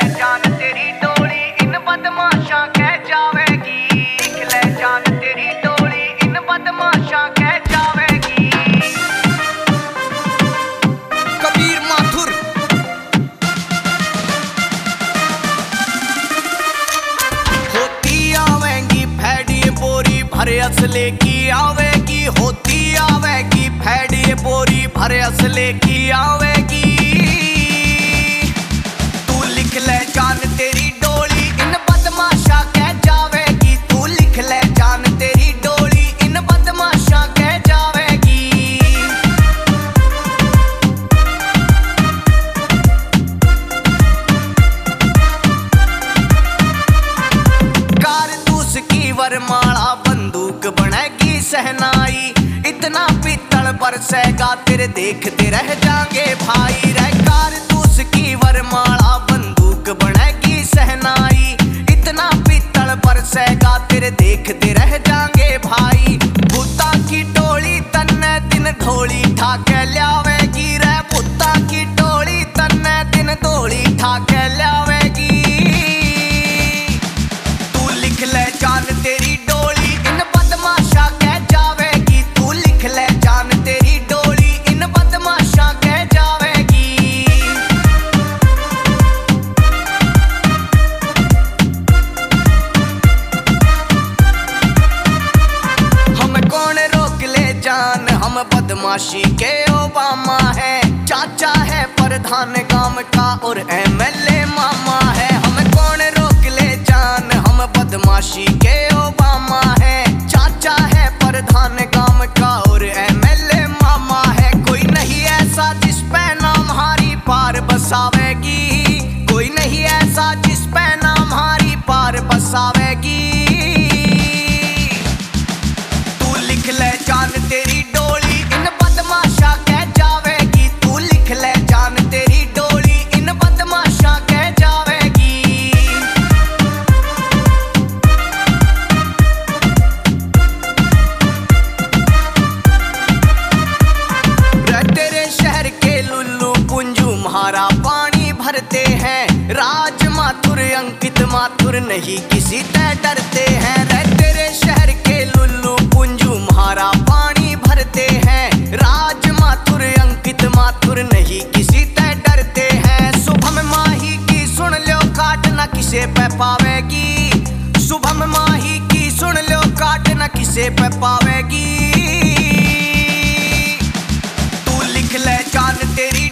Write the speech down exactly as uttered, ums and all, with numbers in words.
जान तेरी डोली इन बदमाशा कह जावेगी, लिख ले जान तेरी डोली इन बदमाशा कह जावेगी। कबीर माथुर। होती आवेगी फैडिए बोरी भरे असले की आवेगी, होती आवेगी फैडिए बोरी भरे असले की आवेगी। तू लिख ले जान तेरी डोली इन बदमाशा कह जावेगी, तू लिख ले जान तेरी डोली इन बदमाशा कह जावेगी। कारतूस की वरमाला बंदूक बनेगी सहनाई, इतना पीतल बरसेगा तेरे देखते रह जाएंगे भाई रे। कारतूस की वरमाला बंदूक बनेगी सहनाई, इतना पीतल बरसेगा तेरे देखते रह जाएंगे भाई। भूता की टोली तन्ने दिन ढोली ठाके लावेगी रे, भूता की टोली तन्ने दिन ढोली ठाके लावेगी। तू लिख ले जान तेरी डोली इन बदमाशा कह जावेगी, तू लिख ले जान तेरी डोली इन बदमाशा कह जावेगी। हम कौन रोक ले जान, हम बदमाशी के ओबामा है। चाचा है प्रधान गांव का और एमएलए मामा है। हम कौन रोक ले जान, हम बदमाशी के ओबामा है। चाचा है प्रधान गांव का और एमएलए मामा है। कोई नहीं ऐसा जिस पे नाम हारी पार बसावेगी, कोई नहीं ऐसा जिस पे नाम हारी पार बसावेगी। तू लिख ले जान तेरी डोली इन बदमाशा कह जावेगी, तू लिख ले जान तेरी डोली इन बदमाशा कह जावेगी। तेरे शहर के लुल्लू पुंजू म्हारा पानी भरते हैं, राज माथुर अंकित माथुर नहीं किसी से डरते हैं रे। तेरे शहर के लुल्लू पुंजू म्हारा पानी भरते हैं, राज माथुर अंकित माथुर नहीं किसी से डरते हैं। शुभम माही की सुन लो काट न किसे पे पावेगी, शुभम माही की सुन लो काट न किसे पे पावेगी। तू लिख ले जान तेरी